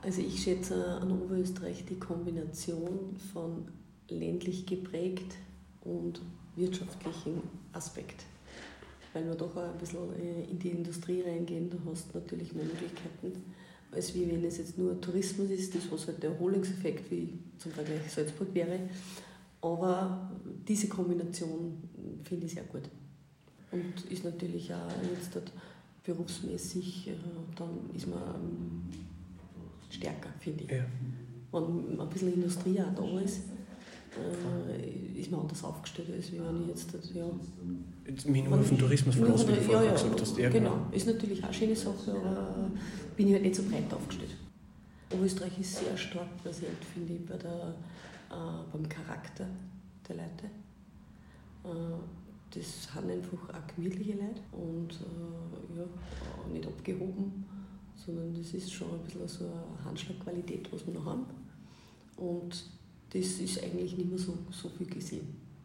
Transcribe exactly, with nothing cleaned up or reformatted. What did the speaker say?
Also ich schätze an Oberösterreich die Kombination von ländlich geprägt und wirtschaftlichem Aspekt. Weil wir doch auch ein bisschen in die Industrie reingehen, da hast du natürlich mehr Möglichkeiten, als wie wenn es jetzt nur Tourismus ist, das was halt der Erholungseffekt wie zum Vergleich Salzburg wäre. Aber diese Kombination finde ich sehr gut. Und ist natürlich auch jetzt dort berufsmäßig, dann ist man stärker, finde ich. Ja. Wenn ein bisschen Industrie auch da ist, äh, ist man anders aufgestellt, als wenn ich jetzt, ja... Jetzt mich nur auf den Tourismus verlassen, wie du vorher ja, gesagt hast. Ja, genau. genau. Ist natürlich auch eine schöne Sache, aber bin ich halt nicht so breit aufgestellt. Oberösterreich ist sehr stark präsent, finde ich, bei der, äh, beim Charakter der Leute. Äh, das sind einfach auch gemütliche Leute und äh, ja, auch nicht abgehoben, sondern das ist schon ein bisschen so eine Handschlagqualität, was wir noch haben. Und das ist eigentlich nicht mehr so, so viel gesehen.